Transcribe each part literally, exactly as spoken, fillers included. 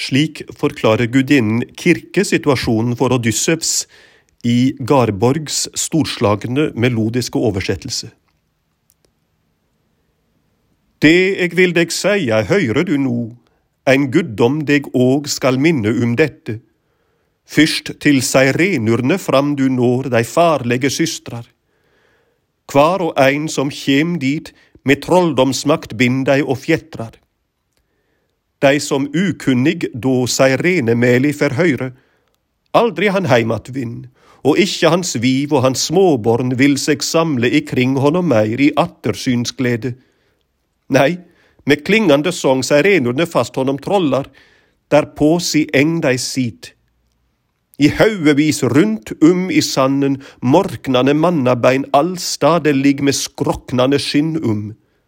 Slik forklarer gudinnen Kirke situasjonen for Odysseus i Garborgs storslagne melodiske oversettelse. Det eg vil deg seie, høyrer du nå, ein guddom deg òg skal minne um dette. Fyrst til Seirenurne fram du når dei farlege systrar. Kvar og ein som kjem dit, med trolldomsmakt bind dei og fjettrar. Dei som ukunnig då Seirenemeli fer høyre, aldri han heimat vinn, og ikkje hans viv og hans småborn vil seg samle ikring honom meir i attersynsglede. Nei, med klingande sång Seirenurne fast honom trollar, derpå si eng dei sit. I haugevis rundt um i sanden, morknande mannabein allstade ligg med skroknande skinn um.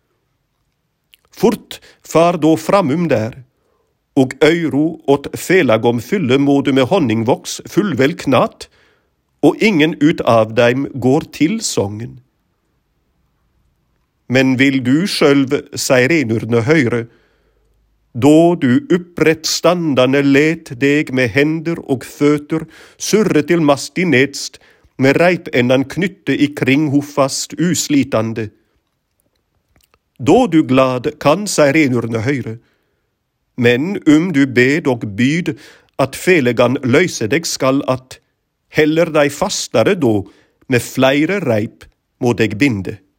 Fort far då framum der, og øyro åt felagom fylle må du med honningvoks fullvel knat, og ingen ut av dem går til songen. Men vil du sjølv Seirenurne høyre, då du upprett standande let deg med hender og føtter surre til mast i nedst, med reipennan knytte ikring ho fast uslitande. Då du glad kan Seirenurne høyre, men um du bed og byd at felegan løyse deg skal at, heller deg fastare då, med flere reip må deg binde.